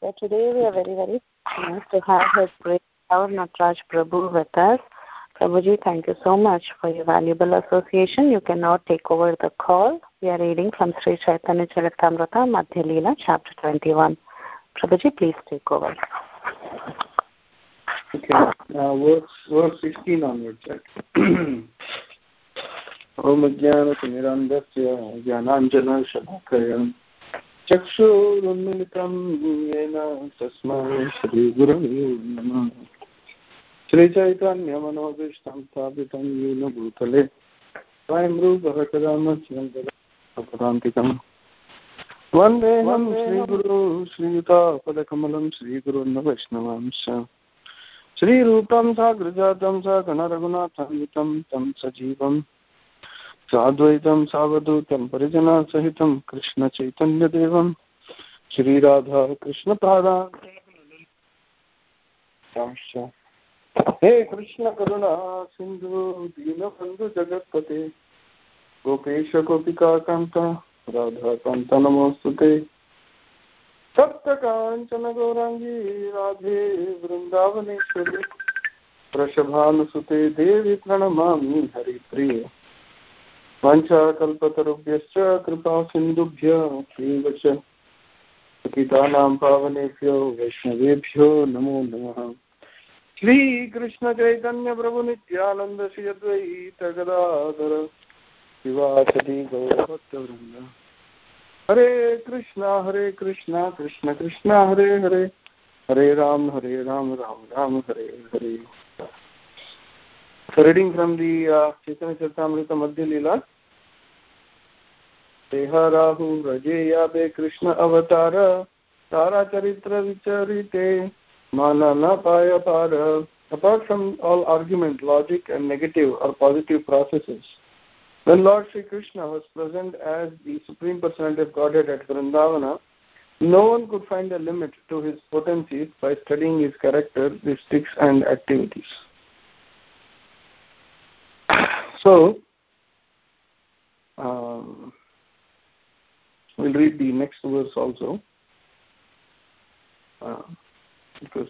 So today we are very, very pleased to have His Great Lord Nataraj Prabhu with us. Prabhuji, thank you so much for your valuable association. You can now take over the call. We are reading from Sri Chaitanya Charitamrita, Madhya Leela, chapter 21. Prabhuji, please take over. Okay, verse 16 onwards. Om Jnanatirandasya Jnananjana Shalakaya Chakshurunmilitam Yena Tasmai Shri Gurave Namah Shri Chaitanya Manobishtam Sthapitam Yena Bhutale Swayam Rupa Kadama Padantikam Vandeham Shri Guru Shri Yuta Padakamalam Shri Guru Vaishnavamsha Shri Rupam Sagrajatam Sakana Raghunatham Tam Sajivam Sadvaitam Savadutam Parijana Sahitam Krishna Chaitanya Devam Shri Radha Krishna Pada Hey Krishna Karuna Sindhu Dina Bandhu Jagatpate Gopesha Gopika Kanta Radha Kanta Namostute Sapta Kanchana Gaurangi Radhe Vrindavaneshwari Prashabhanusute Devi Pranamami Hari Priya Vancha kalpatarubhyascha kripa sindubhya krivacha Sakitanam pavanebhyo Vaishnavebhyo namo namaha Shri Krishna Chaitanya Prabhu Nityananda Shri Advaita Gadadhara Sivasati Gaurabhaktavrinda Hare Krishna Krishna Krishna Hare Hare Hare Ram Ram Ram Hare Hare. So reading from the Chaitanya Charitamrita Madhya Leela. Deha Rahu Rajeya Be Krishna Avatara Tara Charitra Vicharite Manana Paya Para. Apart from all argument, logic and negative or positive processes, when Lord Shri Krishna was present as the Supreme Personality of Godhead at Vrindavana, no one could find a limit to his potencies by studying his characteristics and activities. So, we'll read the next verse also, because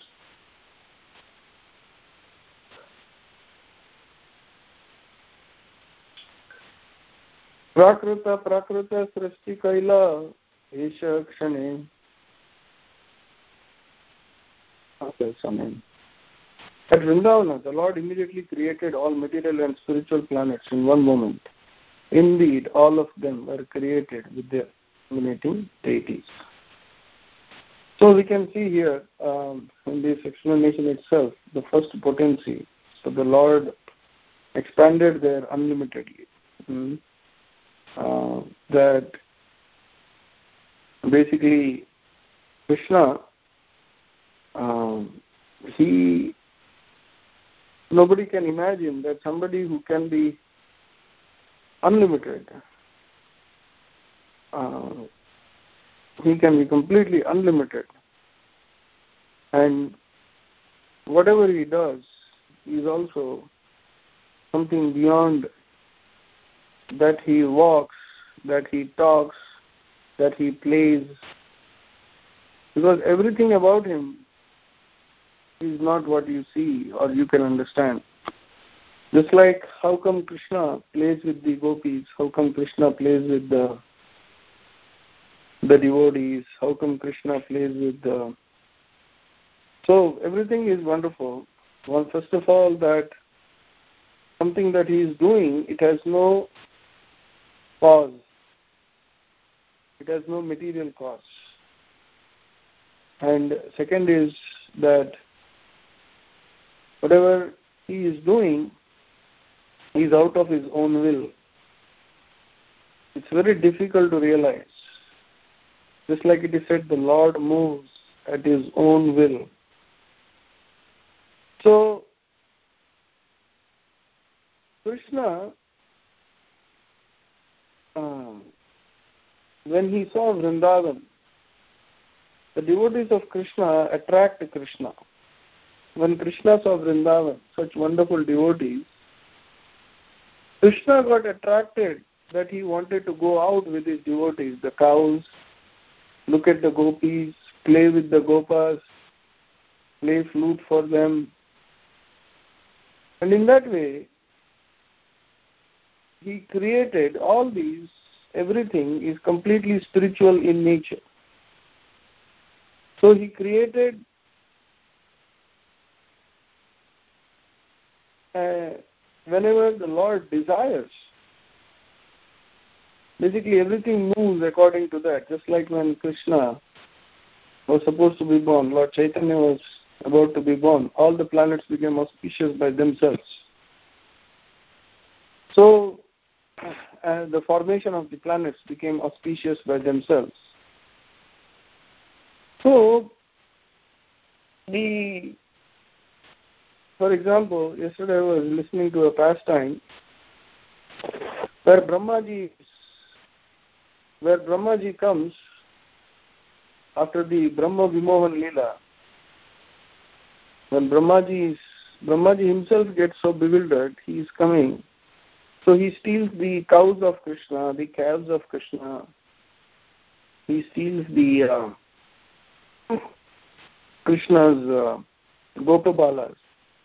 Prakrita Srishti Kaila Esha Kshane. Okay, Amen. At Vrindavana, the Lord immediately created all material and spiritual planets in one moment. Indeed, all of them were created with their emanating deities. So we can see here in this explanation itself, the first potency. So the Lord expanded there unlimitedly. That basically Krishna, nobody can imagine that somebody who can be unlimited, he can be completely unlimited, and whatever he does is also something beyond that. He walks, that he talks, that he plays, because everything about him is not what you see or you can understand. Just like how come Krishna plays with the gopis, how come Krishna plays with the devotees, how come Krishna plays with the... So everything is wonderful. Well, first of all, that something that he is doing, it has no cause. It has no material cause. And second is that whatever he is doing is out of his own will. It's very difficult to realize. Just like it is said, the Lord moves at his own will. So, Krishna, when he saw Vrindavan, the devotees of Krishna attract Krishna. When Krishna saw Vrindavan, such wonderful devotees, Krishna got attracted that he wanted to go out with his devotees, the cows, look at the gopis, play with the gopas, play flute for them. And in that way, he created all these, everything is completely spiritual in nature. So he created whenever the Lord desires. Basically everything moves according to that. Just like when Krishna was supposed to be born, Lord Chaitanya was about to be born, all the planets became auspicious by themselves. So the formation of the planets became auspicious by themselves. So for example, yesterday I was listening to a pastime where Brahmaji comes after the Brahma Vimohan Leela. When Brahmaji himself gets so bewildered, he is coming. So he steals the cows of Krishna, the calves of Krishna. He steals the Krishna's Gopabalas.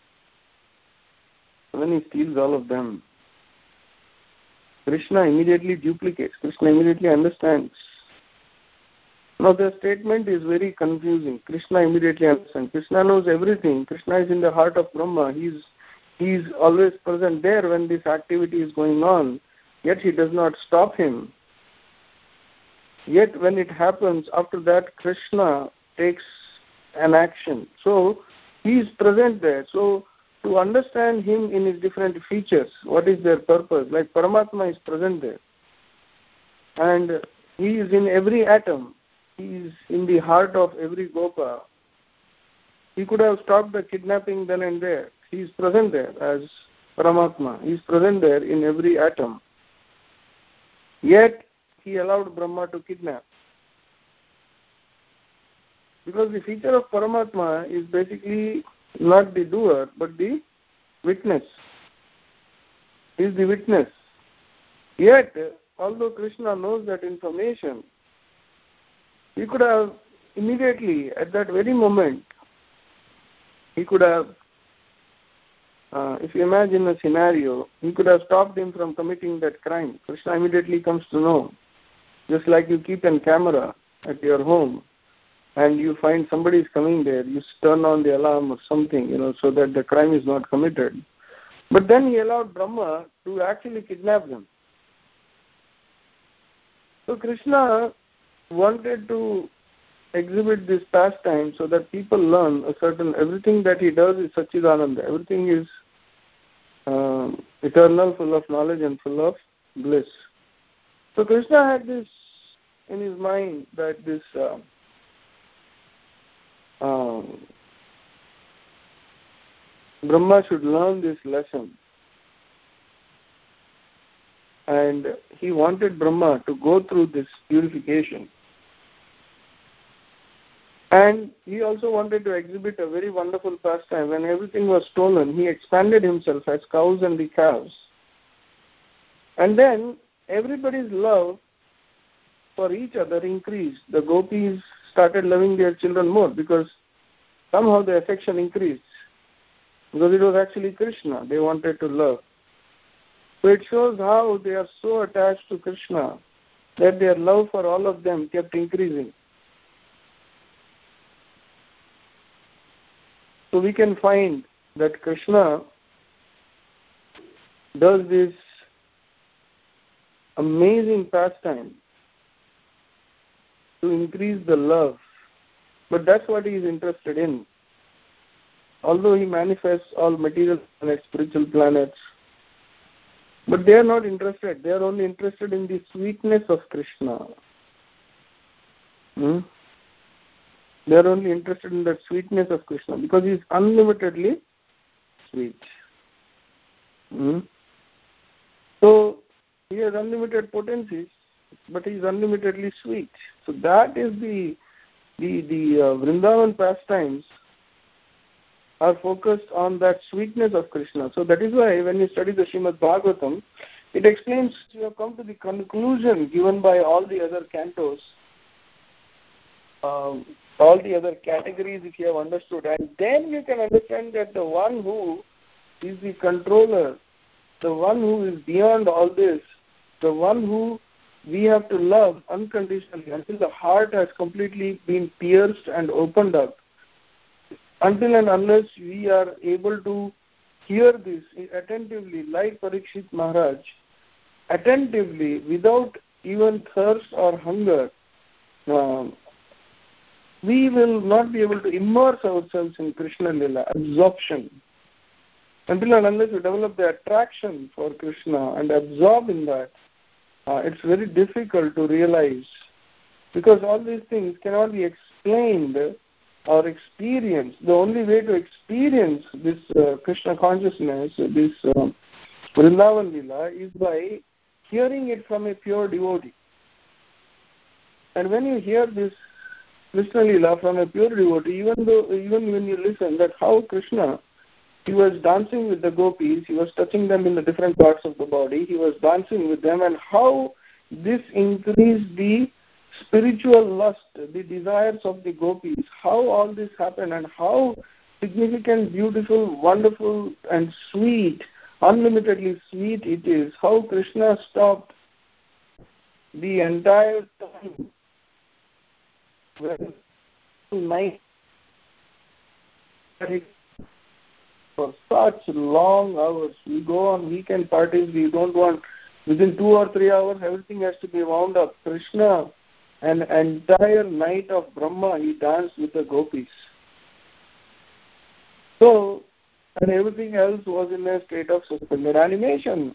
When he steals all of them, Krishna immediately duplicates. Krishna immediately understands. Now the statement is very confusing. Krishna immediately understands. Krishna knows everything. Krishna is in the heart of Brahma. He is always present there when this activity is going on. Yet he does not stop him. Yet when it happens, after that Krishna takes an action. So he is present there. So to understand him in his different features, what is their purpose? Like Paramatma is present there. And he is in every atom. He is in the heart of every Gopa. He could have stopped the kidnapping then and there. He is present there as Paramatma. He is present there in every atom. Yet he allowed Brahma to kidnap. Because the feature of Paramatma is basically not the doer, but the witness. He is the witness. Yet, although Krishna knows that information, he could have immediately, at that very moment, he could have, if you imagine a scenario, he could have stopped him from committing that crime. Krishna immediately comes to know. Just like you keep a camera at your home, and you find somebody is coming there, you turn on the alarm or something, so that the crime is not committed. But then he allowed Brahma to actually kidnap them. So Krishna wanted to exhibit this pastime so that people learn everything that he does is Satchidananda. Everything is eternal, full of knowledge and full of bliss. So Krishna had this in his mind that this Brahma should learn this lesson. And he wanted Brahma to go through this purification. And he also wanted to exhibit a very wonderful pastime. When everything was stolen, he expanded himself as cows and the calves. And then everybody's love for each other increased. The gopis started loving their children more because somehow the affection increased. Because it was actually Krishna they wanted to love. So it shows how they are so attached to Krishna that their love for all of them kept increasing. So we can find that Krishna does this amazing pastime to increase the love. But that's what he is interested in. Although he manifests all material planets, spiritual planets, but they are not interested. They are only interested in the sweetness of Krishna. They are only interested in the sweetness of Krishna because he is unlimitedly sweet. So he has unlimited potencies, but he is unlimitedly sweet. So that is the Vrindavan pastimes are focused on that sweetness of Krishna. So that is why when you study the Srimad Bhagavatam, it explains, you have come to the conclusion given by all the other cantos all the other categories if you have understood. And then you can understand that the one who is the controller, the one who is beyond all this, the one who we have to love unconditionally until the heart has completely been pierced and opened up. Until and unless we are able to hear this attentively, like Parikshit Maharaj, attentively, without even thirst or hunger, we will not be able to immerse ourselves in Krishna Lila, absorption. Until and unless we develop the attraction for Krishna and absorb in that, it's very difficult to realize, because all these things cannot be explained or experienced. The only way to experience this Krishna consciousness, this Vrindavan Lila, is by hearing it from a pure devotee. And when you hear this Krishna Lila from a pure devotee, even when you listen that how Krishna, he was dancing with the gopis, he was touching them in the different parts of the body, he was dancing with them, and how this increased the spiritual lust, the desires of the gopis, how all this happened, and how significant, beautiful, wonderful, and sweet, unlimitedly sweet it is, how Krishna stopped the entire time when night for such long hours. We go on weekend parties, we don't want, within 2 or 3 hours, everything has to be wound up. Krishna, an entire night of Brahma, he danced with the gopis. So, and everything else was in a state of suspended animation.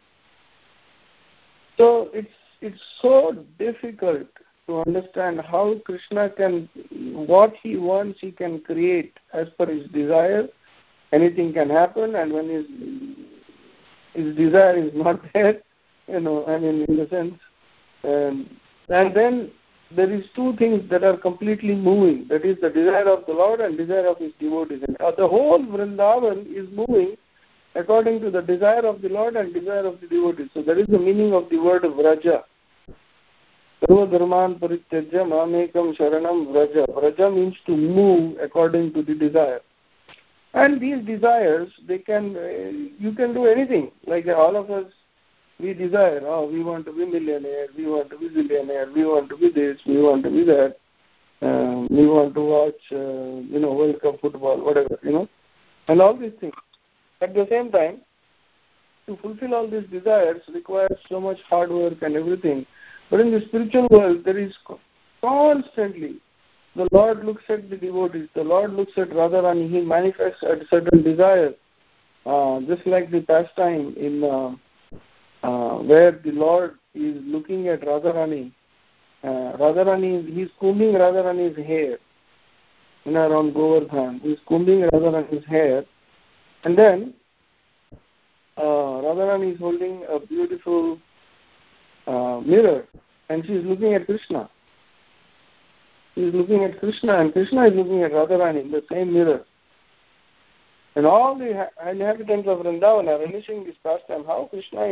So, it's so difficult to understand how Krishna can, what he wants, he can create as per his desire. Anything can happen, and when his desire is not there, in the sense, and then there is two things that are completely moving. That is the desire of the Lord and desire of his devotees. And the whole Vrindavan is moving according to the desire of the Lord and desire of the devotees. So that is the meaning of the word Vraja. Sarva dharman parityajya mamekam sharanam vraja. Vraja means to move according to the desire. And these desires, you can do anything. Like all of us, we desire, we want to be millionaire, we want to be billionaire, we want to be this, we want to be that, we want to watch, World Cup football, whatever, and all these things. At the same time, to fulfill all these desires requires so much hard work and everything. But in the spiritual world, there is constantly, the Lord looks at the devotees, the Lord looks at Radharani, he manifests a certain desire, just like the pastime in where the Lord is looking at Radharani. He's combing Radharani's hair around Govardhan. He's combing Radharani's hair, and then Radharani is holding a beautiful mirror, and she's looking at Krishna. He's looking at Krishna, and Krishna is looking at Radharani in the same mirror. And all the inhabitants of Vrindavan are relishing this pastime, how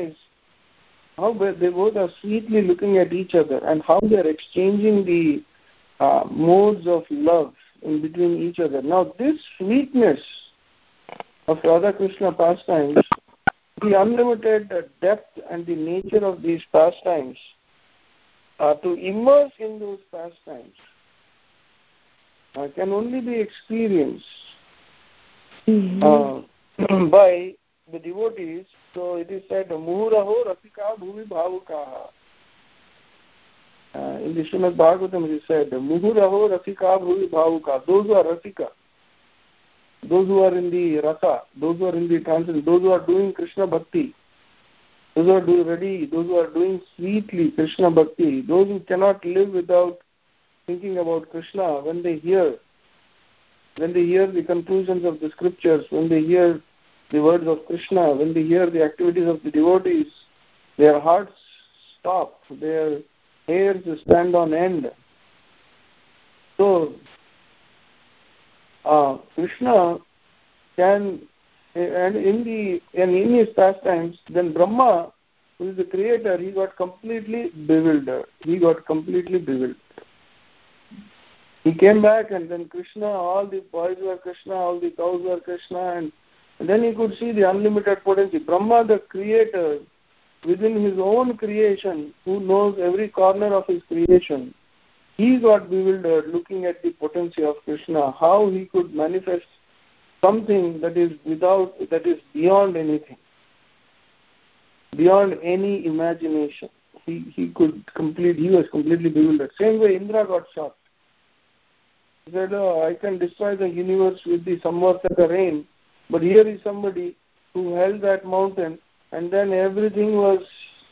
they both are sweetly looking at each other, and how they are exchanging the modes of love in between each other. Now, this sweetness of Radha Krishna pastimes, the unlimited depth and the nature of these pastimes, to immerse in those pastimes, can only be experienced by the devotees. So it is said, Muhuraho Rasika Bhuvi Bhavukaha. In the Srimad Bhagavatam it is said, Muhuraho Rasika Bhuvi Bhavukaha. Those who are Rasika, those who are in the Rasa, those who are in the transit, those who are doing Krishna Bhakti, those who are those who are doing sweetly Krishna Bhakti, those who cannot live without thinking about Krishna, when they hear the conclusions of the scriptures, when they hear the words of Krishna, when they hear the activities of the devotees, their hearts stop, their hairs stand on end. So, Krishna can, and in his pastimes, then Brahma, who is the creator, he got completely bewildered. He came back, and then Krishna, all the boys were Krishna, all the cows were Krishna, and then he could see the unlimited potency. Brahma, the creator, within his own creation, who knows every corner of his creation, he got bewildered looking at the potency of Krishna, how he could manifest something that is beyond anything, beyond any imagination. He was completely bewildered. Same way Indra got shocked. He said, I can destroy the universe with the Samvartaka rain, but here is somebody who held that mountain, and then everything was,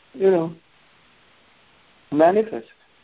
manifest.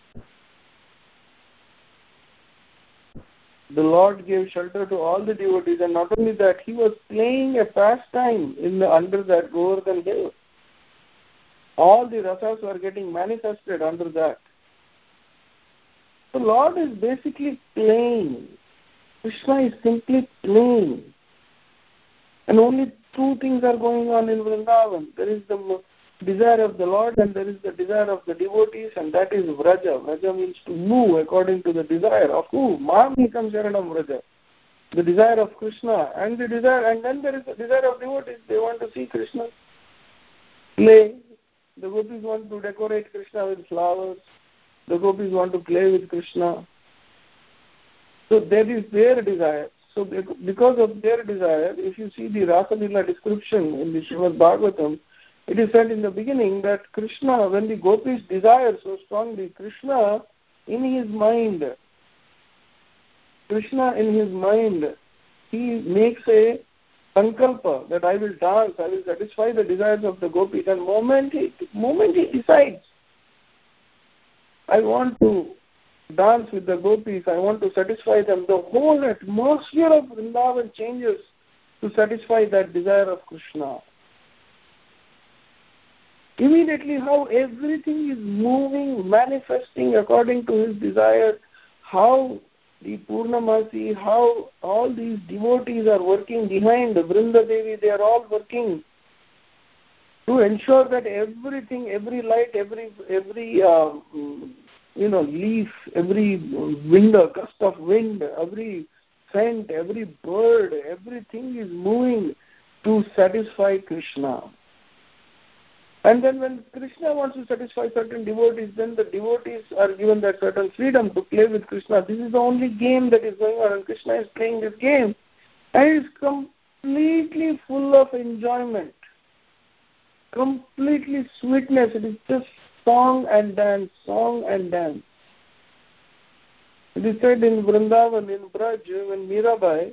The Lord gave shelter to all the devotees, and not only that, he was playing a pastime under that Govardhan hill. All the rasas were getting manifested under that. The Lord is basically playing. Krishna is simply playing. And only two things are going on in Vrindavan. There is the desire of the Lord and there is the desire of the devotees, and that is Vraja. Vraja means to move according to the desire of who? Mamikam Sharanam Vraja. The desire of Krishna and then there is the desire of devotees. They want to see Krishna play. The gopis want to decorate Krishna with flowers. The gopis want to play with Krishna. So that is their desire. So because of their desire, if you see the Rasa Leela description in the Srimad Bhagavatam, it is said in the beginning that Krishna, when the gopis desire so strongly, Krishna in his mind, he makes a sankalpa that I will dance, I will satisfy the desires of the gopis. And moment he decides, I want to dance with the gopis, I want to satisfy them, the whole atmosphere of Vrindavan changes to satisfy that desire of Krishna. Immediately how everything is moving, manifesting according to his desire, how the Purnamasi, how all these devotees are working behind the Vrinda Devi, they are all working to ensure that everything, every light, every leaf, every wind, a gust of wind, every scent, every bird, everything is moving to satisfy Krishna. And then when Krishna wants to satisfy certain devotees, then the devotees are given that certain freedom to play with Krishna. This is the only game that is going on, and Krishna is playing this game. And it is completely full of enjoyment, completely sweetness. It is just song and dance, song and dance. It is said in Vrindavan, in Braj, when Mirabai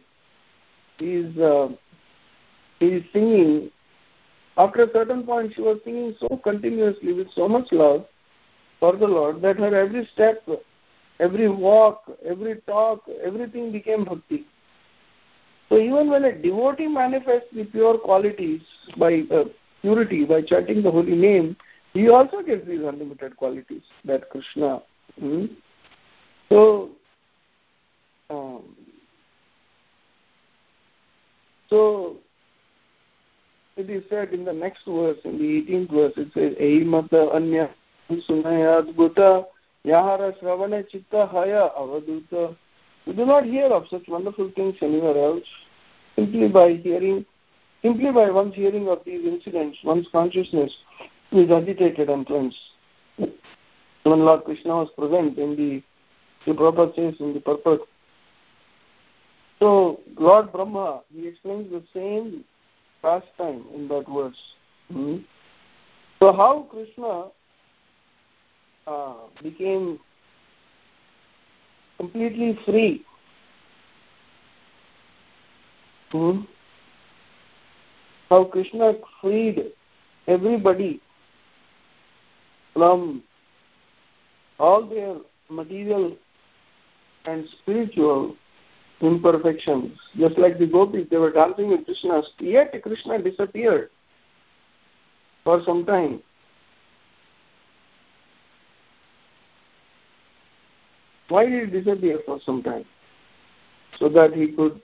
is singing, after a certain point she was singing so continuously with so much love for the Lord that her every step, every walk, every talk, everything became bhakti. So even when a devotee manifests the pure qualities by purity, by chanting the holy name, he also gets these unlimited qualities, that Krishna. So it is said in the next verse, in the 18th verse, it says, Eimata anya sunayad bhuta yahara shravane chitta haya avaduta. We do not hear of such wonderful things anywhere else. Simply by one's hearing of these incidents, one's consciousness is agitated and cleansed. When Lord Krishna was present in the Prabhupada says in the purport. So Lord Brahma, he explains the same pastime in that verse. So how Krishna became completely free. How Krishna freed everybody from all their material and spiritual imperfections. Just like the gopis, they were dancing with Krishna, yet Krishna disappeared for some time. Why did he disappear for some time? So that he could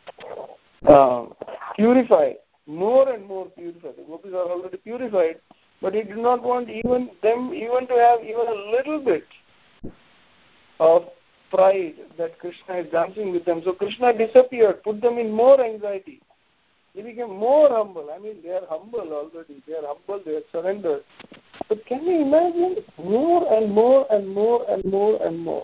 purify, more and more purify. The gopis are already purified, But he did not want them to have even a little bit of pride that Krishna is dancing with them. So Krishna disappeared, put them in more anxiety. They became more humble. I mean, they are humble already. They are humble, they are surrendered. But can you imagine more and more and more and more and more?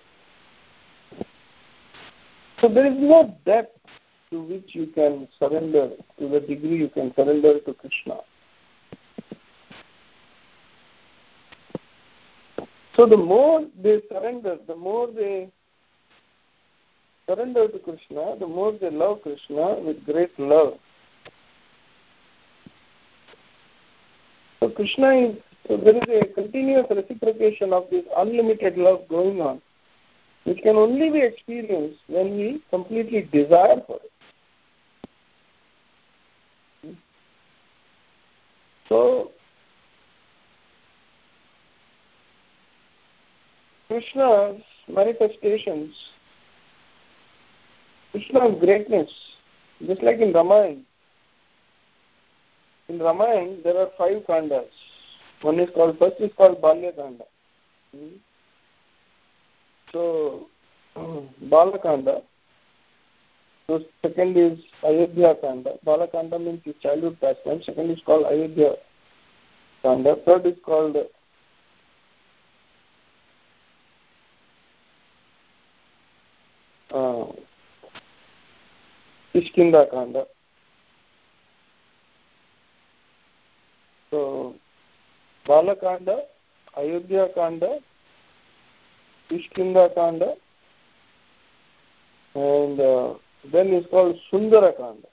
So there is no depth to which you can surrender, to the degree you can surrender to Krishna. So the more they surrender, the more they surrender to Krishna, the more they love Krishna with great love. So there is a continuous reciprocation of this unlimited love going on, which can only be experienced when we completely desire for it. So Krishna's manifestations, Krishna's greatness, just like in Ramayana. In Ramayana, there are 5 kandas. First is called Balya Kanda. So, Bala Kanda. So, second is Ayodhya Kanda. Bala Kanda means his childhood pastime. Second is called Ayodhya Kanda. Third is called Kishkinda Kanda. So, Bala Kanda, Ayodhya Kanda, Kishkinda Kanda, and then it's called Sundara Kanda.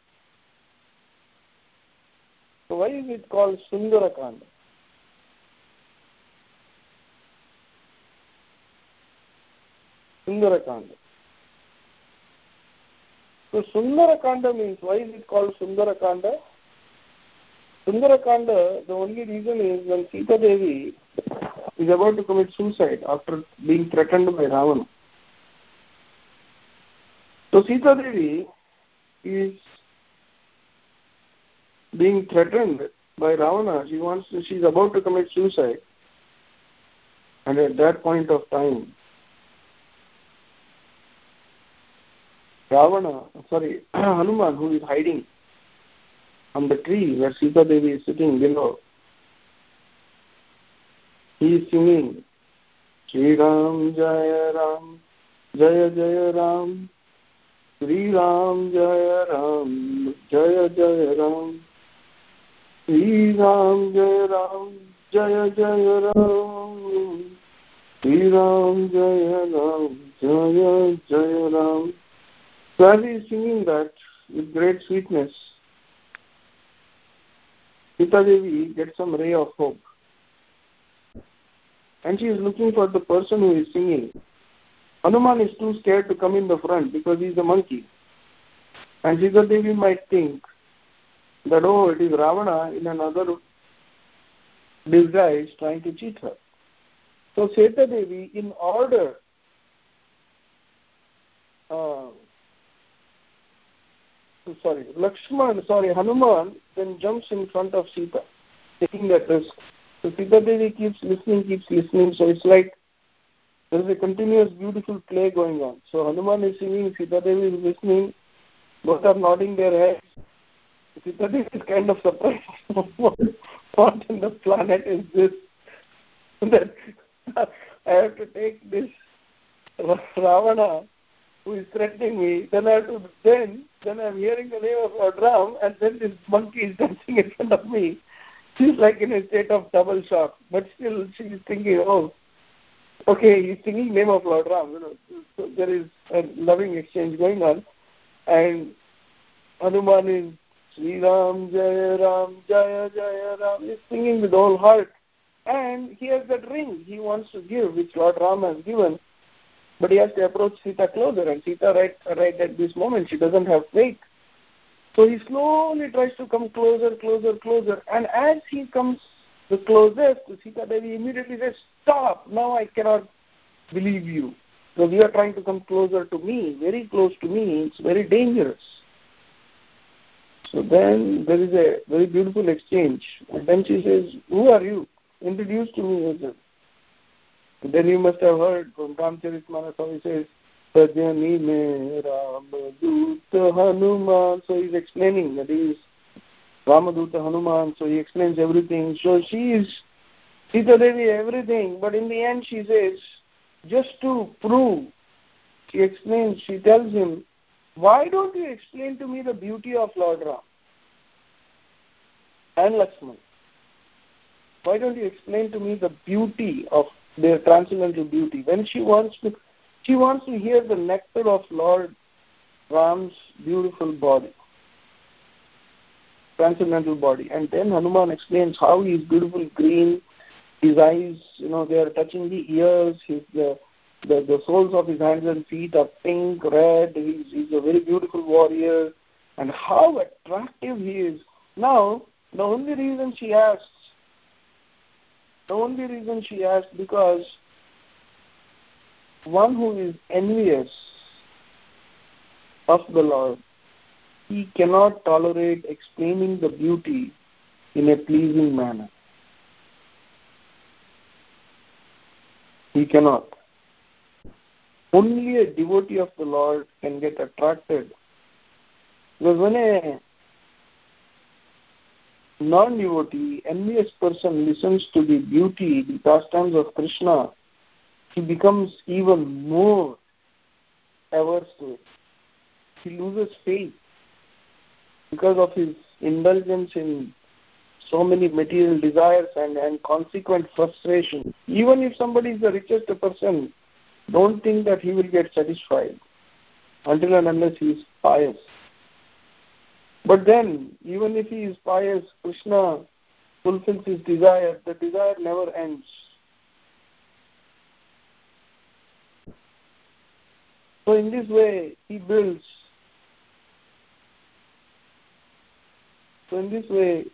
So why is it called Sundara Kanda? Sundara Kanda. So Sundara Kanda means, why is it called Sundara Kanda? Sundara Kanda, the only reason is when Sita Devi is about to commit suicide after being threatened by Ravana. So Sita Devi is being threatened by Ravana. She's about to commit suicide. And at that point of time, Hanuman, who is hiding on the tree where Sita Devi is sitting below, he is singing, Shri Ram Jaya Ram, Jaya Jaya Ram, Shri Ram Jaya Ram, Jaya Jaya Ram, Shri Ram Jaya Ram, Jaya Jaya Ram, Shri Ram Jaya Ram, Jaya Jaya Ram. So as he is singing that with great sweetness, Sita Devi gets some ray of hope. And she is looking for the person who is singing. Hanuman is too scared to come in the front because he is a monkey. And Sita Devi might think that, it is Ravana in another disguise trying to cheat her. So Sita Devi, in order Hanuman then jumps in front of Sita, taking that risk. So Sita Devi keeps listening. So it's like there is a continuous beautiful play going on. So Hanuman is singing, Sita Devi is listening, both are nodding their heads. Sita Devi is kind of surprised. What in the planet is this? That I have to take this Ravana who is threatening me, then I'm hearing the name of Lord Ram, and then this monkey is dancing in front of me. She's like in a state of double shock, but still she is thinking, okay, he's singing name of Lord Ram. So there is a loving exchange going on, and Hanuman is Sri Ram Jaya Ram Jaya Jaya Ram. He's singing with all heart, and he has that ring he wants to give, which Lord Ram has given. But he has to approach Sita closer, and Sita right at this moment, she doesn't have faith. So he slowly tries to come closer, and as he comes the closest, Sita Devi immediately says, stop, now I cannot believe you. So you are trying to come closer to me, very close to me, it's very dangerous. So then there is a very beautiful exchange, and then she says, who are you? introduced to me as a... Then you must have heard from Ramcharitmanas how he says, Sajani me Ramaduta Hanuman. So he's explaining that he is Ramaduta Hanuman. So he explains everything. So she is Sita Devi, everything. But in the end she says, just to prove, she explains, she tells him, why don't you explain to me the beauty of Lord Ram and Lakshman? Why don't you explain to me the beauty of their transcendental beauty? When she wants to hear the nectar of Lord Ram's beautiful body, transcendental body. And then Hanuman explains how he is beautiful green, his eyes, they are touching the ears, the soles of his hands and feet are pink, red, he's a very beautiful warrior, and how attractive he is. Now, the only reason she asks, because one who is envious of the Lord, he cannot tolerate explaining the beauty in a pleasing manner. He cannot. Only a devotee of the Lord can get attracted. Because when a non-devotee, envious person listens to the beauty, the pastimes of Krishna, he becomes even more averse to it. He loses faith because of his indulgence in so many material desires and consequent frustration. Even if somebody is the richest person, don't think that he will get satisfied until and unless he is pious. But then, even if he is pious, Krishna fulfills his desire. The desire never ends. So in this way, he builds. So in this way,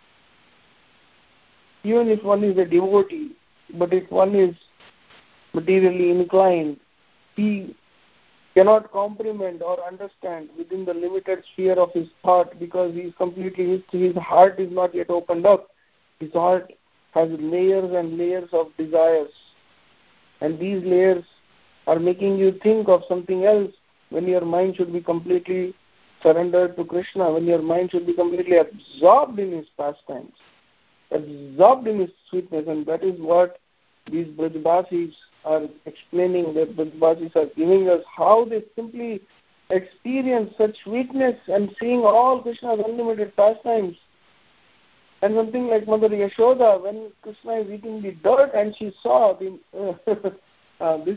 even if one is a devotee, but if one is materially inclined, he cannot comprehend or understand within the limited sphere of his thought, because his heart is not yet opened up. His heart has layers and layers of desires, and these layers are making you think of something else when your mind should be completely surrendered to Krishna, when your mind should be completely absorbed in his pastimes, absorbed in his sweetness. And that is what these Brajbasis are explaining, that Brajbasis are giving us how they simply experience such sweetness and seeing all Krishna's unlimited pastimes. And something like Mother Yashoda, when Krishna is eating the dirt and she saw this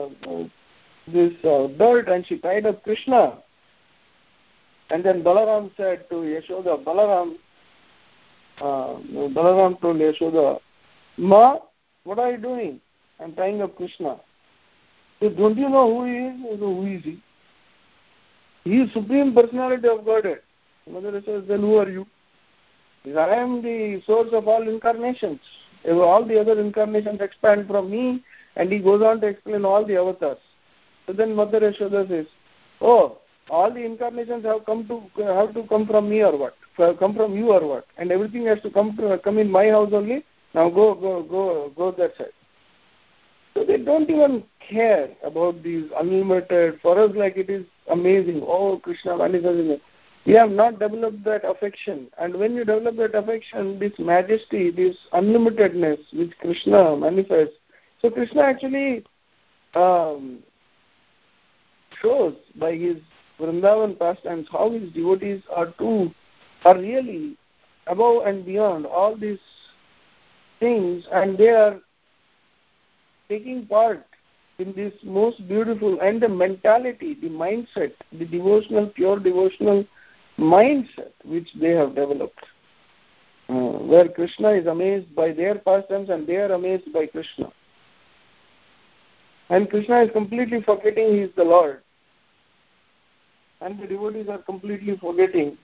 dirt and she tied up Krishna. And then Balaram said to Yashoda, Balaram told Yashoda, Ma, what are you doing? I'm tying up Krishna. He said, don't you know who he is? I said, who is he? He is Supreme Personality of Godhead. Mother says, then who are you? He says, I am the source of all incarnations. All the other incarnations expand from me, and he goes on to explain all the avatars. So then Mother Yashoda says, oh, all the incarnations have to come from me or what? Come from you or what? And everything has to come in my house only. Now go that side. So they don't even care about these unlimited. For us, like, it is amazing. Oh, Krishna manifesting. We have not developed that affection. And when you develop that affection, this majesty, this unlimitedness which Krishna manifests. So Krishna actually shows by his Vrindavan pastimes how his devotees are really above and beyond all these things, and they are taking part in this most beautiful, and the mentality, the mindset, the pure devotional mindset which they have developed, where Krishna is amazed by their pastimes and they are amazed by Krishna. And Krishna is completely forgetting he is the Lord. And the devotees are completely forgetting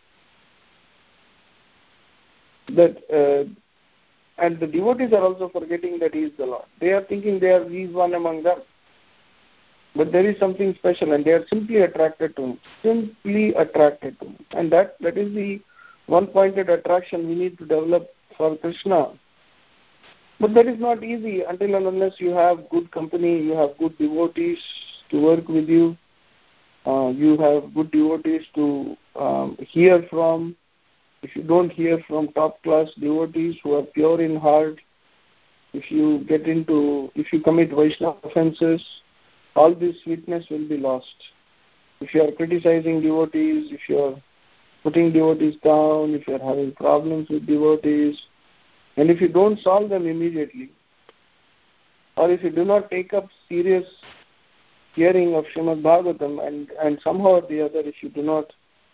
that, and the devotees are also forgetting that he is the Lord. They are thinking he is one among them. But there is something special, and they are simply attracted to him. And that is the one-pointed attraction we need to develop for Krishna. But that is not easy until and unless you have good company, you have good devotees to work with you, you have good devotees to hear from. If you don't hear from top-class devotees who are pure in heart, if you commit Vaishnava offenses, all this sweetness will be lost. If you are criticizing devotees, if you are putting devotees down, if you are having problems with devotees, and if you don't solve them immediately, or if you do not take up serious hearing of Srimad Bhagavatam and somehow or the other, if you do not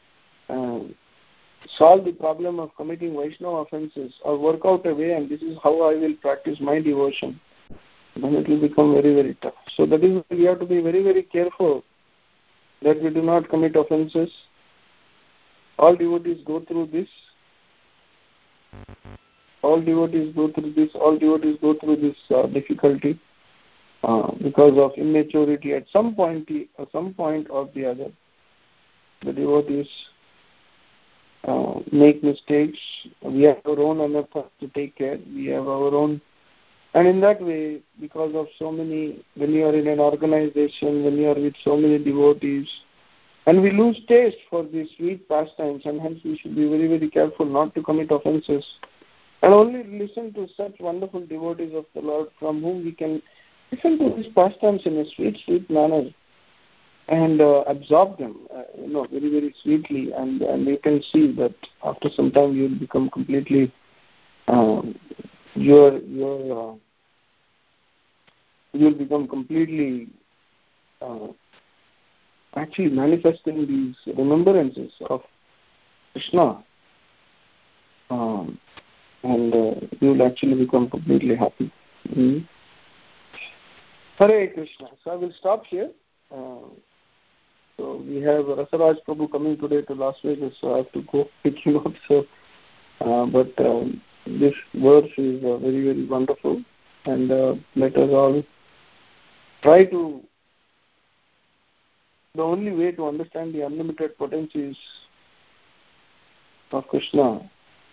solve the problem of committing Vaishnava offenses or work out a way, and this is how I will practice my devotion, then it will become very, very tough. So that is why we have to be very, very careful that we do not commit offenses. All devotees go through this. All devotees go through this. All devotees go through this difficulty because of immaturity. At some point or the other, the devotees make mistakes. We have our own anarthas to take care. We have our own. And in that way, because of so many, when you are in an organization, when you are with so many devotees, and we lose taste for these sweet pastimes, and hence we should be very, very careful not to commit offenses. And only listen to such wonderful devotees of the Lord from whom we can listen to these pastimes in a sweet, sweet manner and absorb them, very, very sweetly. And you can see that after some time you will become completely, you'll become completely actually manifesting these remembrances of Krishna. And you will actually become completely happy. Mm-hmm. Hare Krishna. So I will stop here. So we have Rasaraj Prabhu coming today to Las Vegas, so I have to go pick him up. So, but this verse is very, very wonderful, and let us all try to. The only way to understand the unlimited potencies of Krishna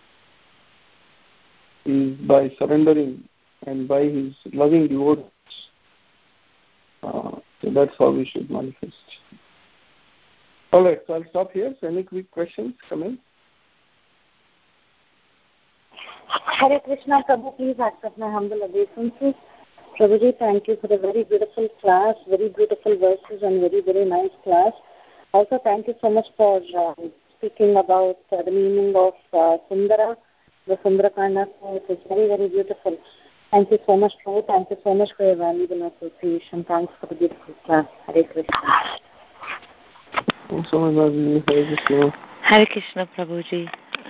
is by surrendering and by his loving devotees. So that's how we should manifest. All right, so I'll stop here. So any quick questions come in? Hare Krishna, Prabhu, please accept my humble obeisances. Prabhuji, thank you for a very beautiful class, very beautiful verses and very, very nice class. Also, thank you so much for speaking about the meaning of Sundara, the Sundarakanda. It is very, very beautiful. Thank you so much, Prabhu. Thank you so much for your valuable association. Thanks for the beautiful class. Hare Krishna. Thanks so much, Hare Krishna. Hare Krishna, Prabhuji.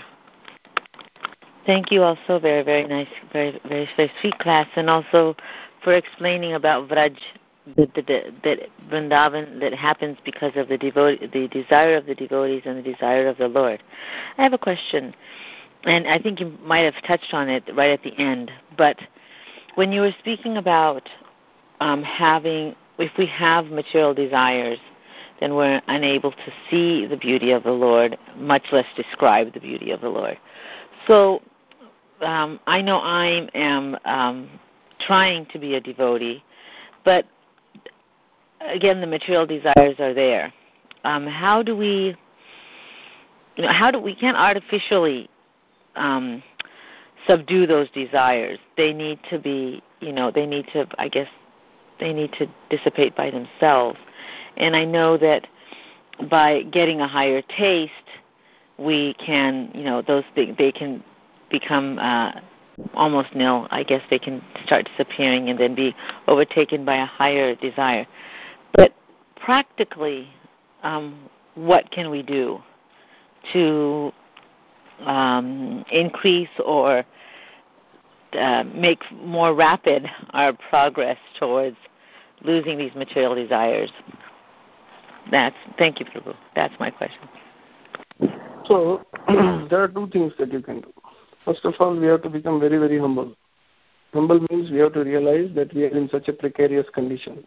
Thank you also. Very, very nice, very, very, very sweet class, and also for explaining about Vraj, that Vrindavan, that happens because of the desire of the devotees and the desire of the Lord. I have a question, and I think you might have touched on it right at the end, but when you were speaking about if we have material desires, then we're unable to see the beauty of the Lord, much less describe the beauty of the Lord. So I know I am trying to be a devotee, but again, the material desires are there. How do we can't artificially subdue those desires? They need to be, they need to dissipate by themselves. And I know that by getting a higher taste, we can, they can become almost nil. I guess they can start disappearing and then be overtaken by a higher desire. But practically, what can we do to increase or make more rapid our progress towards losing these material desires? Thank you, Prabhu. That's my question. So there are two things that you can do. First of all, we have to become very, very humble. Humble means we have to realize that we are in such a precarious condition.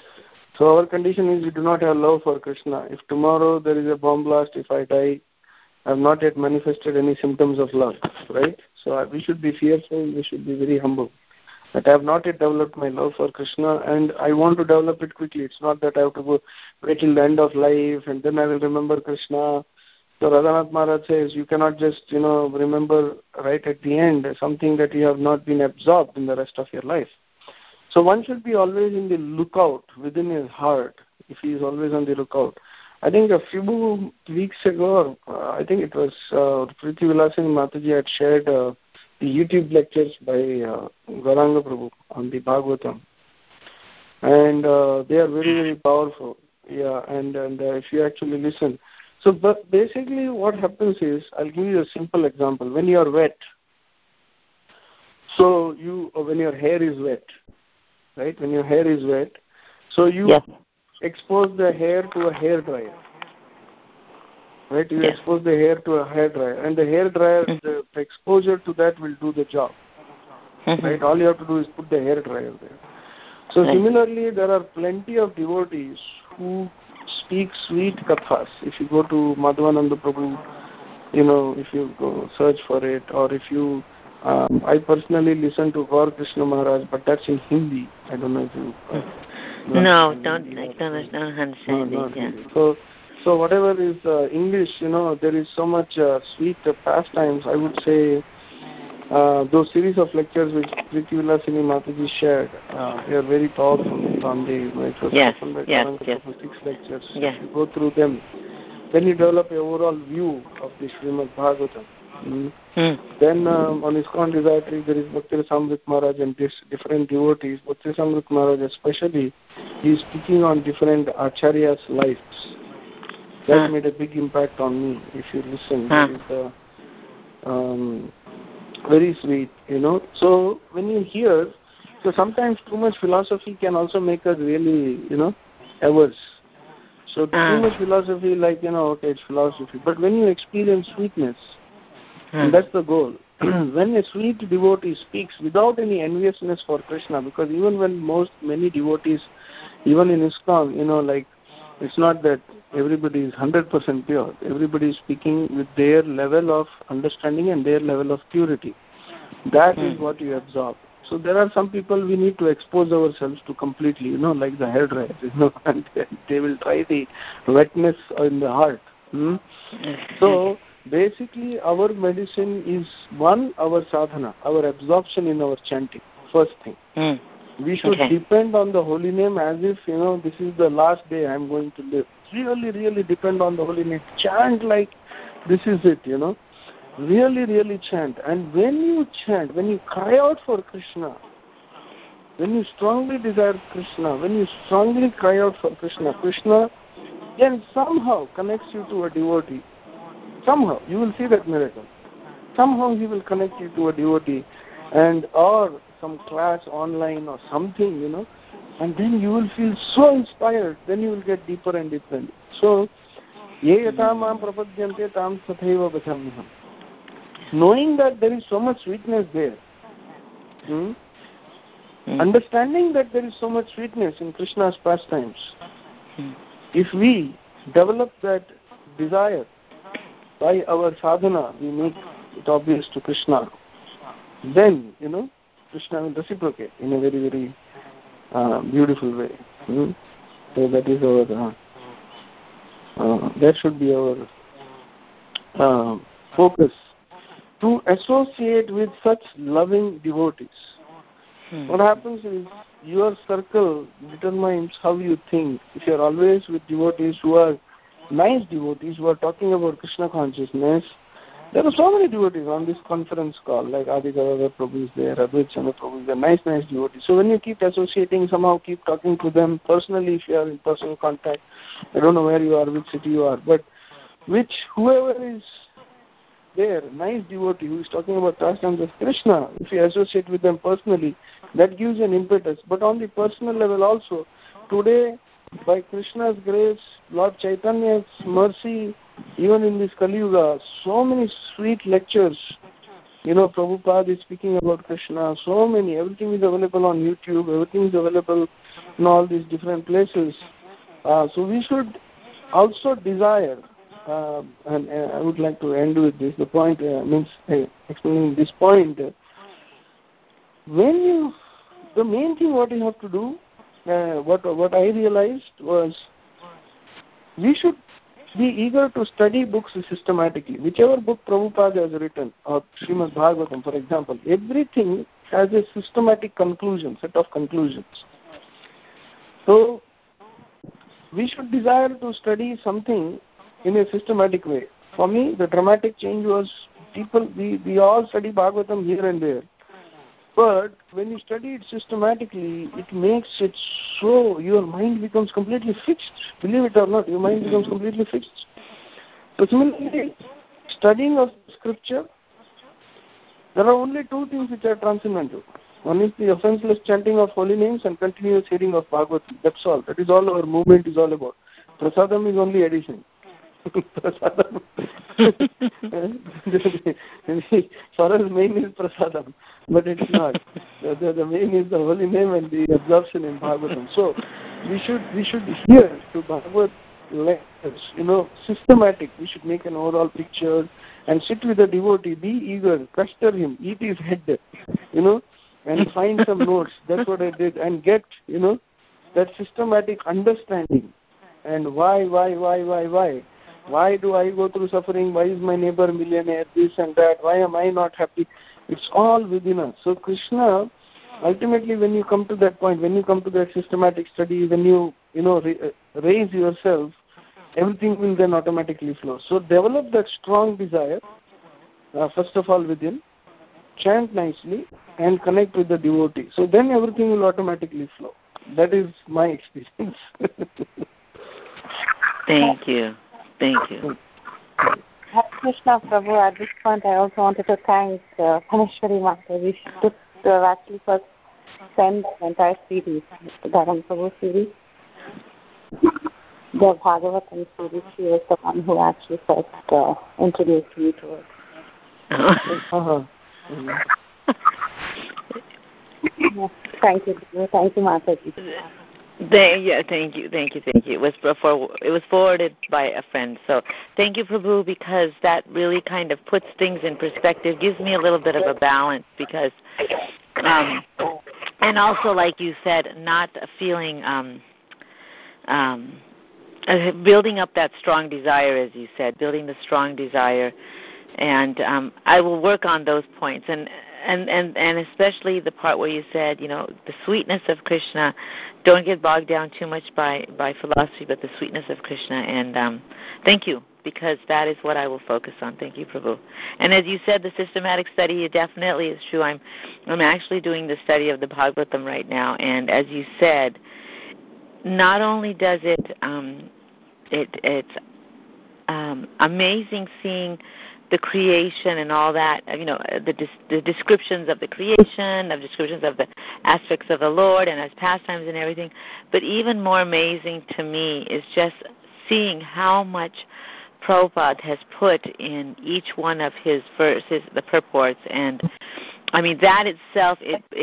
So our condition is we do not have love for Krishna. If tomorrow there is a bomb blast, if I die, I have not yet manifested any symptoms of love, right? So we should be fearful, we should be very humble. That I have not yet developed my love for Krishna, and I want to develop it quickly. It's not that I have to go wait till the end of life and then I will remember Krishna. So Radhanath Maharaj says you cannot just, remember right at the end something that you have not been absorbed in the rest of your life. So one should be always in the lookout within his heart, if he is always on the lookout. I think a few weeks ago, I think it was Priti Vilasini Mataji had shared the YouTube lectures by Gauranga Prabhu on the Bhagavatam. And they are very, very powerful. Yeah, and if you actually listen. So but basically what happens is, I'll give you a simple example. When you are wet, so when your hair is wet, right? When your hair is wet, so you expose the hair to a hair dryer. Right, you expose the hair to a hair dryer, and the hair dryer, the exposure to that will do the job. Right, all you have to do is put the hair dryer there. So similarly, there are plenty of devotees who speak sweet kathas. If you go to Madhavananda Prabhu, if you go search for it, or if you, I personally listen to Gaur Krishna Maharaj, but that's in Hindi. I don't know if you. I don't understand it. So whatever is English, there is so much sweet pastimes. I would say those series of lectures which Priti Vilasini Mataji shared, they are very powerful. On the 6 lectures. If you go through them, then you develop an overall view of the Srimad Bhagavatam. Then on ISKCON Desire Tree, there is Bhakti Rasamrit Maharaj and different devotees. Bhakti Rasamrit Maharaj especially, he is speaking on different acharyas' lives. That made a big impact on me. If you listen, it is very sweet, So when you hear, so sometimes too much philosophy can also make us really, averse. So too much philosophy, okay, it's philosophy. But when you experience sweetness, and that's the goal. When a sweet devotee speaks without any enviousness for Krishna, because even when many devotees, even in ISKCON, it's not that everybody is 100% pure. Everybody is speaking with their level of understanding and their level of purity. That is what you absorb. So there are some people we need to expose ourselves to completely, like the hairdryers, and they will try the wetness in the heart. So basically our medicine is our sadhana, our absorption in our chanting, first thing. We should depend on the holy name as if, this is the last day I'm going to live. Really, really depend on the holy name. Chant like this is it, Really, really chant. And when you chant, when you cry out for Krishna, when you strongly desire Krishna, when you strongly cry out for Krishna, Krishna then somehow connects you to a devotee. Somehow. You will see that miracle. Somehow he will connect you to a devotee or some class online or something, and then you will feel so inspired. Then you will get deeper and deeper. So, ye yatha mam prapadyante tam tathaiva bhajamiham. Knowing that there is so much sweetness there, understanding that there is so much sweetness in Krishna's pastimes, if we develop that desire by our sadhana, we make it obvious to Krishna, then, Krishna will reciprocate in a very, very beautiful way. So that is that should be our focus, to associate with such loving devotees. What happens is your circle determines how you think. If you are always with devotees who are nice devotees, who are talking about Krishna consciousness, there are so many devotees on this conference call, like Adi Gadadhar Prabhu is there, Advait Chandra Prabhu is there, nice devotees. So when you keep associating, somehow keep talking to them personally, if you are in personal contact, I don't know where you are, which city you are, but whoever is there, nice devotee who is talking about pastimes of Krishna, if you associate with them personally, that gives an impetus. But on the personal level also, today, by Krishna's grace, Lord Chaitanya's mercy, even in this Kali Yuga, so many sweet lectures. Prabhupada is speaking about Krishna, so many. Everything is available on YouTube, everything is available in all these different places. So we should also desire and I would like to end with this. The point explaining this point. The main thing what you have to do, what I realized was, we should be eager to study books systematically. Whichever book Prabhupada has written, or Srimad Bhagavatam, for example, everything has a systematic conclusion, set of conclusions. So we should desire to study something in a systematic way. For me, the dramatic change was we all study Bhagavatam here and there. But when you study it systematically, it makes it so your mind becomes completely fixed. Believe it or not, your mind becomes completely fixed. So similarly, studying of scripture, there are only two things which are transcendental. One is the offenseless chanting of holy names and continuous hearing of Bhagavatam. That's all. That is all our movement is all about. Prasadam is only addition. Prasadam. For us, main is Prasadam, but it's not. The main is the holy name and the absorption in Bhagavatam. So we should hear to Bhagavad lectures, systematic. We should make an overall picture and sit with the devotee, be eager, pester him, eat his head, and find some notes. That's what I did, and get, that systematic understanding. And why? Why do I go through suffering? Why is my neighbor millionaire? This and that. Why am I not happy? It's all within us. So Krishna, ultimately, when you come to that point, when you come to that systematic study, when you raise yourself, everything will then automatically flow. So develop that strong desire, first of all within, chant nicely, and connect with the devotee. So then everything will automatically flow. That is my experience. Thank you. Hare Krishna, Prabhu. At this point, I also wanted to thank Kaneshwari Mataji. She took actually first send the entire series, the Dharam Prabhu series. The Bhagavatam series, she was the one who actually first introduced me to it. Thank you, Mataji. Thank you. It was forwarded by a friend. So thank you, Prabhu, because that really kind of puts things in perspective, gives me a little bit of a balance, because, and also, like you said, not feeling, building up that strong desire, as you said, building the strong desire, and I will work on those points, and especially the part where you said, the sweetness of Krishna. Don't get bogged down too much by philosophy, but the sweetness of Krishna. And thank you, because that is what I will focus on. Thank you, Prabhu. And as you said, the systematic study, it definitely is true. I'm actually doing the study of the Bhagavatam right now, and as you said, not only does it's amazing seeing the creation and all that, the descriptions of the creation, the descriptions of the aspects of the Lord and His pastimes and everything. But even more amazing to me is just seeing how much Prabhupada has put in each one of his verses, the purports, and that itself,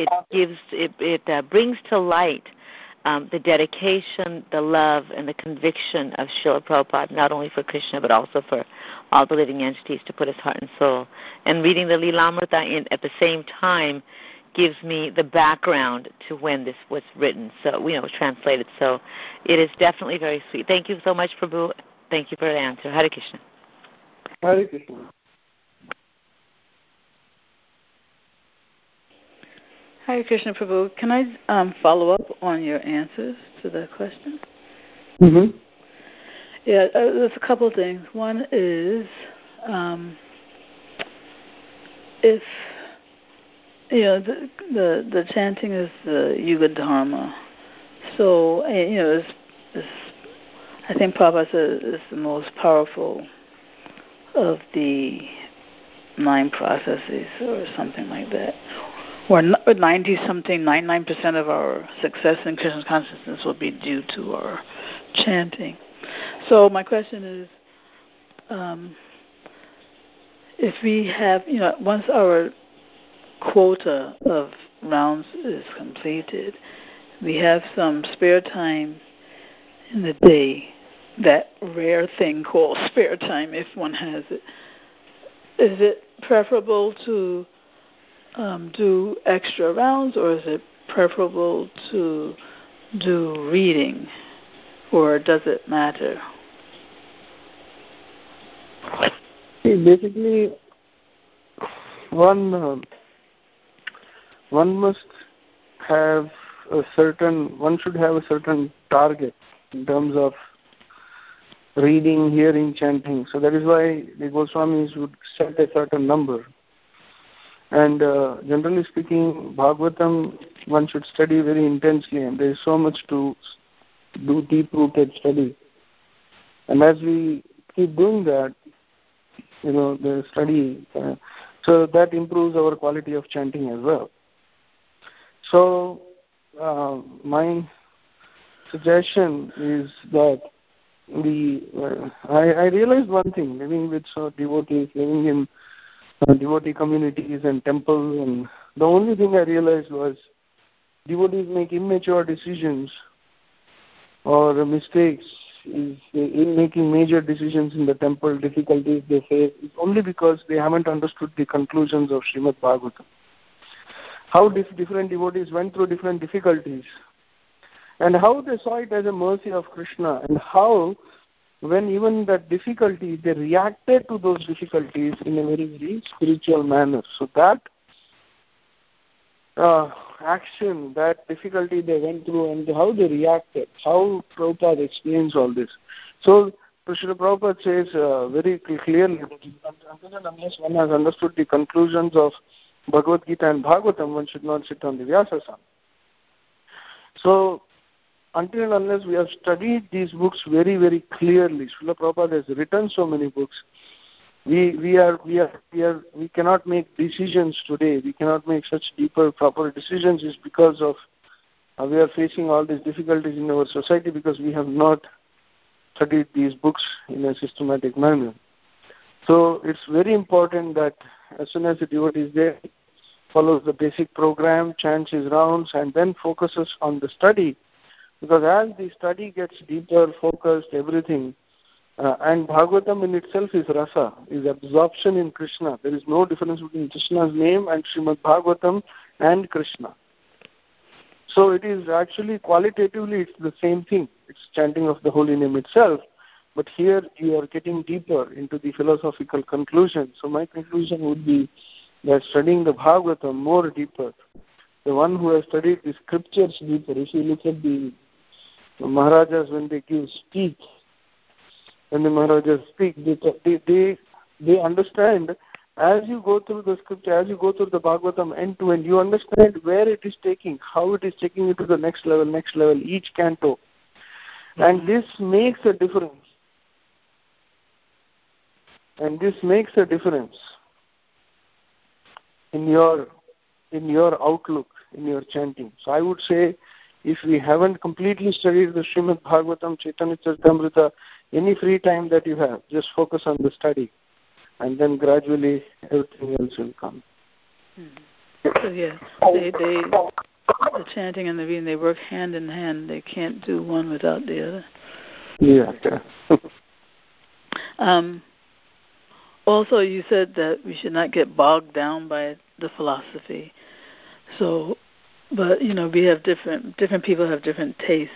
it brings to light the dedication, the love, and the conviction of Srila Prabhupada, not only for Krishna, but also for all the living entities, to put his heart and soul. And reading the Lilamrita at the same time gives me the background to when this was written, so, translated. So it is definitely very sweet. Thank you so much, Prabhu. Thank you for the answer. Hare Krishna. Hare Krishna. Hare Krishna, Prabhu. Can I follow up on your answers to the question? Mm-hmm. Yeah, there's a couple of things. One is, if the chanting is the Yuga Dharma, so I think Prabhupada said it's the most powerful of the 9 processes, or something like that. Or 90-something, 99% of our success in Krishna consciousness will be due to our chanting. So my question is, if we have, once our quota of rounds is completed, we have some spare time in the day that rare thing called spare time, if one has it. Is it preferable to do extra rounds, or is it preferable to do reading, or does it matter? Basically, one must have one should have a certain target in terms of reading, hearing, chanting. So that is why the Goswamis would set a certain number. And generally speaking, Bhagavatam one should study very intensely, and there is so much to do deep-rooted study. And as we keep doing that, the study, so that improves our quality of chanting as well. So my suggestion is that I realized one thing, living with devotees, living in devotee communities and temples, and the only thing I realized was devotees make immature decisions or mistakes in making major decisions in the temple, difficulties they face, is only because they haven't understood the conclusions of Srimad Bhagavatam. How different devotees went through different difficulties, and how they saw it as a mercy of Krishna, and how, when even that difficulty, they reacted to those difficulties in a very, very spiritual manner. So that action, that difficulty they went through, and how they reacted, how Prabhupada explains all this. So Srila Prabhupada says very clearly that unless one has understood the conclusions of Bhagavad Gita and Bhagavatam, one should not sit on the Vyasasana. So until and unless we have studied these books very, very clearly, Srila Prabhupada has written so many books, we cannot make decisions today. We cannot make such deeper, proper decisions is because of we are facing all these difficulties in our society because we have not studied these books in a systematic manner. So it's very important that as soon as the devotee is there, follows the basic program, chants his rounds, and then focuses on the study. Because as the study gets deeper, focused, everything, and Bhagavatam in itself is rasa, is absorption in Krishna. There is no difference between Krishna's name and Srimad Bhagavatam and Krishna. So it is actually qualitatively it's the same thing. It's chanting of the holy name itself. But here you are getting deeper into the philosophical conclusion. So my conclusion would be that studying the Bhagavatam more deeper, the one who has studied the scriptures deeper, if you look at the Maharajas when they give speech, when the Maharajas speak, they understand as you go through the scripture, as you go through the Bhagavatam end to end, you understand where it is taking, how it is taking you to the next level, each canto. And this makes a difference. And this makes a difference in your outlook, in your chanting. So I would say, if we haven't completely studied the Srimad Bhagavatam, Chaitanya Charitamrita, any free time that you have, just focus on the study, and then gradually everything else will come. So yeah, the chanting and the reading, they work hand in hand. They can't do one without the other. Yeah. Also, you said that we should not get bogged down by the philosophy. So, but we have different people have different tastes.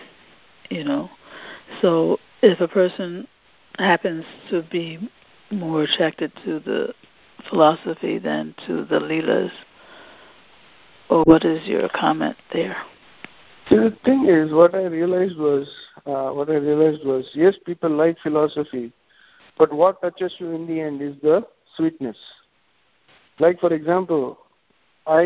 So if a person happens to be more attracted to the philosophy than to the leelas, or what is your comment there? See, the thing is, what I realized was, yes, people like philosophy, but what touches you in the end is the sweetness. Like, for example, I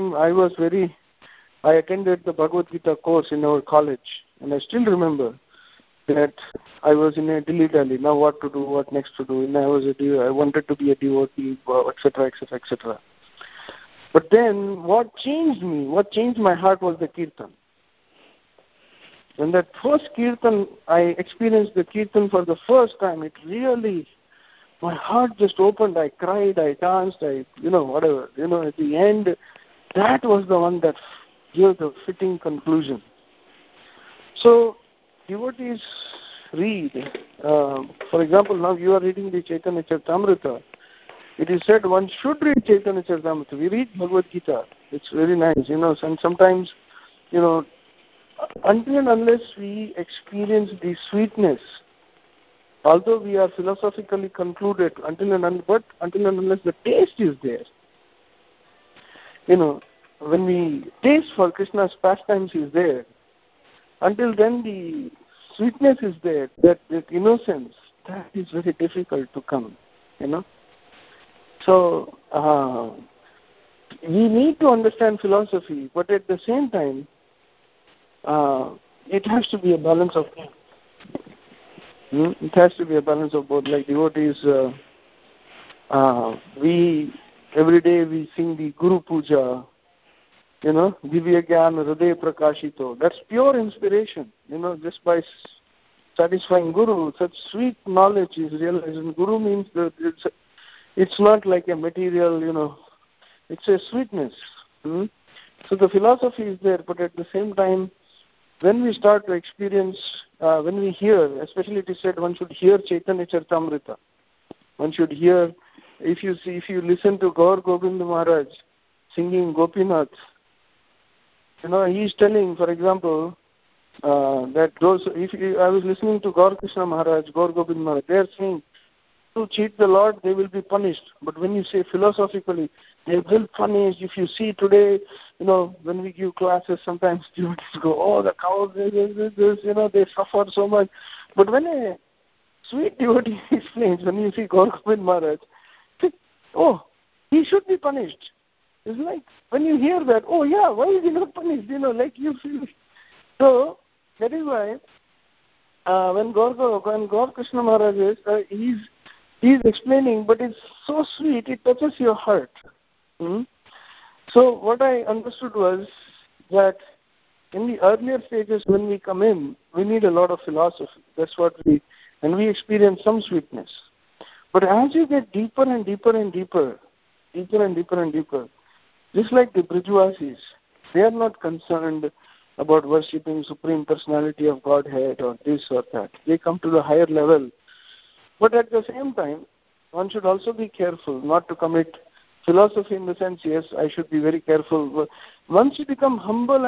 attended the Bhagavad Gita course in our college, and I still remember that I was in a dilly-dally, now what to do, what next to do, and I wanted to be a devotee, etc., etc., etc. But then what changed my heart was the kirtan. When that first kirtan, I experienced the kirtan for the first time, it really, my heart just opened, I cried, I danced, whatever. At the end, that was the one that gave the fitting conclusion. So, devotees read, for example, now you are reading the Chaitanya Charitamrita. It is said one should read Chaitanya Charitamrita. We read Bhagavad Gita. It's very nice, and sometimes, until and unless we experience the sweetness, although we are philosophically concluded, until and unless the taste is there, when we taste for Krishna's pastimes is there, until then the sweetness is there, that innocence, that is very difficult to come, So, we need to understand philosophy, but at the same time, it has to be a balance of both. It has to be a balance of both. Like devotees, every day we sing the Guru Puja, Divya Gyan Hriday Prakashito. That's pure inspiration, just by satisfying Guru. Such sweet knowledge is realized. And Guru means that it's not like a material, it's a sweetness. So the philosophy is there, but at the same time, when we start to experience, when we hear, especially it is said one should hear Chaitanya Charitamrita. One should hear, if you listen to Gaur Gobind Maharaj singing Gopinath, he is telling, for example, that I was listening to Gaur Krishna Maharaj, Gaur Gobind Maharaj, they are saying, to cheat the Lord, they will be punished. But when you say philosophically, they will punish. If you see today, when we give classes, sometimes students go, oh, the cows, they suffer so much. But when a sweet devotee explains, when you see Gaur Gobind Maharaj, oh, he should be punished. It's like, when you hear that, oh yeah, why is he not punished? Like you feel. So, that is why, when Gaur Krishna Maharaj is, he's explaining, but it's so sweet, it touches your heart. So what I understood was that in the earlier stages when we come in, we need a lot of philosophy. That's what we experience some sweetness. But as you get deeper and deeper and deeper, just like the Brijvasis, they are not concerned about worshipping Supreme Personality of Godhead or this or that. They come to the higher level. But at the same time, one should also be careful not to commit philosophy in the sense, yes, I should be very careful. But once you become humble,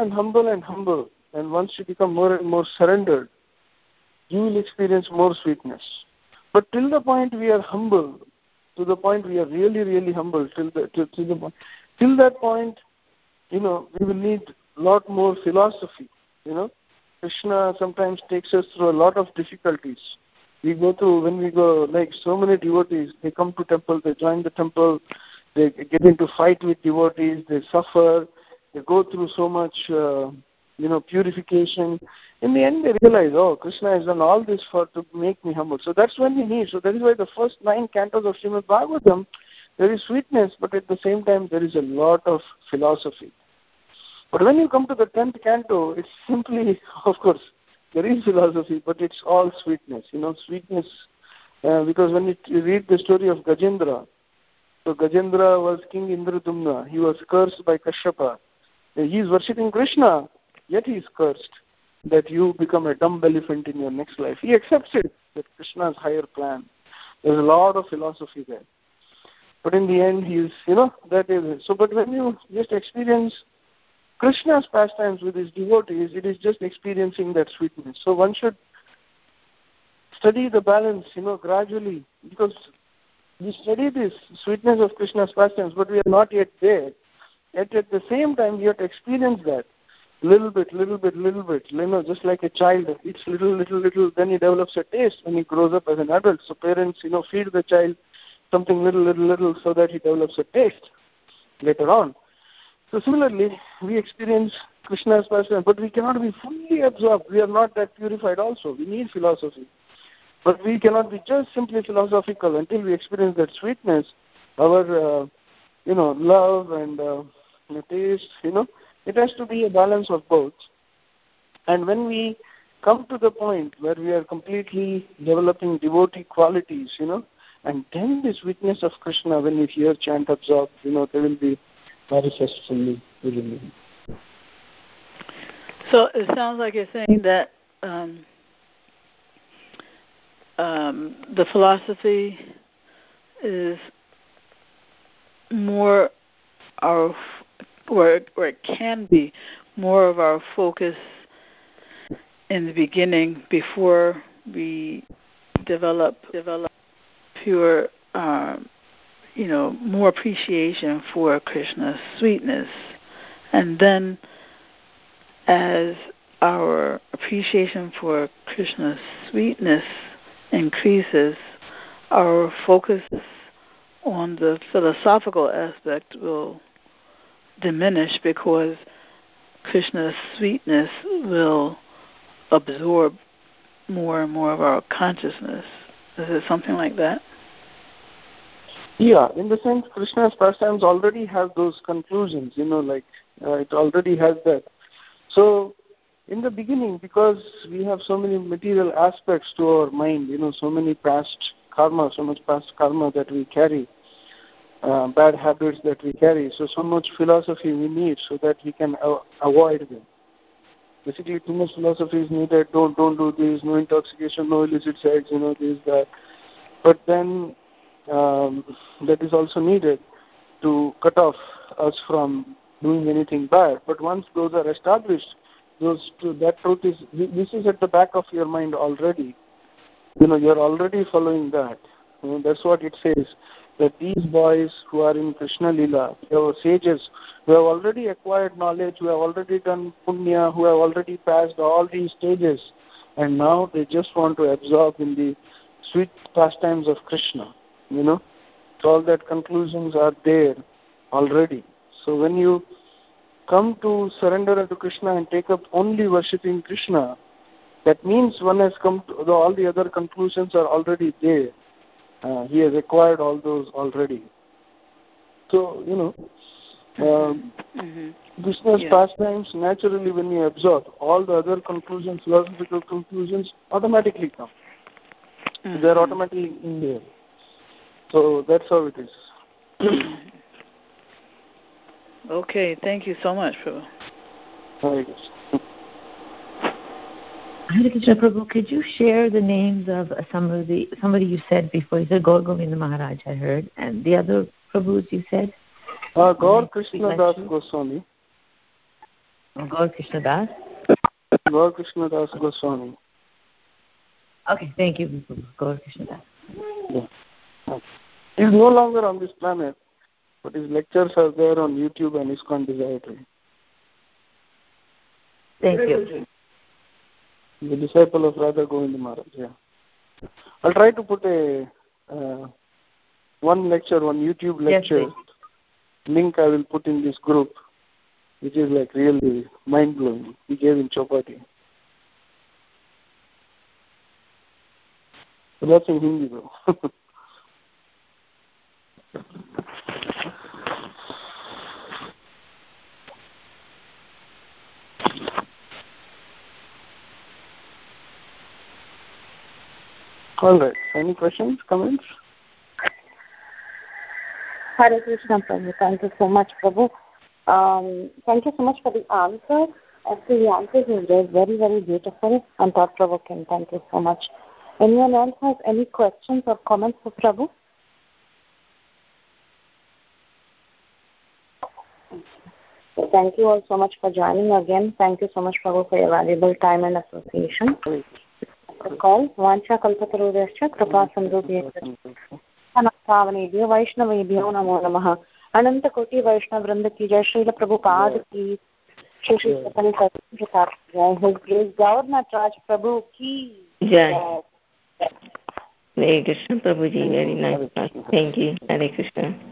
and once you become more and more surrendered, you will experience more sweetness. But till the point we are humble, to the point we are really, really humble, till that point, we will need a lot more philosophy. Krishna sometimes takes us through a lot of difficulties. When we go, like so many devotees, they come to temple, they join the temple, they get into fight with devotees, they suffer, they go through so much, purification. In the end, they realize, oh, Krishna has done all this to make me humble. So that's when we need. So that is why the first 9 cantos of Srimad Bhagavatam, there is sweetness, but at the same time, there is a lot of philosophy. But when you come to the 10th canto, it's simply, of course, there is philosophy, but it's all sweetness, sweetness. Because when you read the story of Gajendra, so Gajendra was King Indradumna. He was cursed by Kashyapa. He is worshipping Krishna, yet he is cursed that you become a dumb elephant in your next life. He accepts it, that Krishna's higher plan. There's a lot of philosophy there. But in the end, he is, that is it. So, but when you just experience Krishna's pastimes with his devotees, it is just experiencing that sweetness. So one should study the balance, gradually, because we study this sweetness of Krishna's pastimes, but we are not yet there. Yet at the same time, we have to experience that little bit, just like a child. It's little, then he develops a taste when he grows up as an adult. So parents, feed the child something little, so that he develops a taste later on. So similarly, we experience Krishna's pastimes, but we cannot be fully absorbed. We are not that purified also. We need philosophy. But we cannot be just simply philosophical until we experience that sweetness, our, love and taste, It has to be a balance of both. And when we come to the point where we are completely developing devotee qualities, and then the sweetness of Krishna, when we hear chant absorbed, they will be manifest fully within me. So it sounds like you're saying that the philosophy is more our, or it can be more of our focus in the beginning before we develop pure, more appreciation for Krishna's sweetness. And then as our appreciation for Krishna's sweetness increases, our focus on the philosophical aspect will diminish because Krishna's sweetness will absorb more and more of our consciousness. Is it something like that? Yeah, in the sense Krishna's pastimes already have those conclusions, it already has that. So in the beginning, because we have so many material aspects to our mind, so many past karma, so much past karma that we carry, bad habits that we carry, so much philosophy we need so that we can avoid them. Basically, too much philosophy is needed. Don't do this. No intoxication. No illicit sex. This, that. But then that is also needed to cut off us from doing anything bad. But once those are established, that truth is. This is at the back of your mind already. You're already following that. That's what it says. That these boys who are in Krishna Lila, they are sages who have already acquired knowledge, who have already done punya, who have already passed all these stages, and now they just want to absorb in the sweet pastimes of Krishna. So all that conclusions are there already. So when you come to surrender to Krishna and take up only worshipping Krishna, that means one has come to all the other conclusions are already there. He has acquired all those already. So, Krishna's pastimes, naturally when you absorb, all the other conclusions, philosophical conclusions, automatically come. They are automatically in there. So that's how it is. Okay, thank you so much, Prabhu. Hare Krishna, Prabhu, could you share the names of somebody you said before? You said Gaur Govinda Maharaj, I heard, and the other Prabhus you said? Gaur Krishna Das Goswami. Gaur Krishna Das? Gaur Krishna Das Goswami. Okay, thank you, Gaur Krishna Das. Yeah. He's no longer on this planet, but his lectures are there on YouTube and ISKCON Desire. Thank you. The disciple of Radha Govinda Maharaj, yeah. I'll try to put one YouTube lecture link I will put in this group, which is like really mind-blowing. He gave in Chopati. So that's in Hindi though. All right. Any questions, comments? Hare Krishna, Prabhu. Thank you so much, Prabhu. Thank you so much for the answers. Actually, the answers were very, very beautiful and thought-provoking. Thank you so much. Anyone else has any questions or comments for Prabhu? So thank you all so much for joining again. Thank you so much, Prabhu, for your valuable time and association. Call Vancha Kalpatarudascha Kripa Sandhubhyascha Anasthavanebhyo Vaishnavebhyo Namo Namaha. Ananta Koti Vaishnav Vrinda ki Jai, Srila Prabhupada ki Shri Chaitanya Saraswati Jai, His Grace Governor Raj Prabhu ki Jai. Hare Krishna, Prabhuji, very nice. Thank you. Hare Krishna.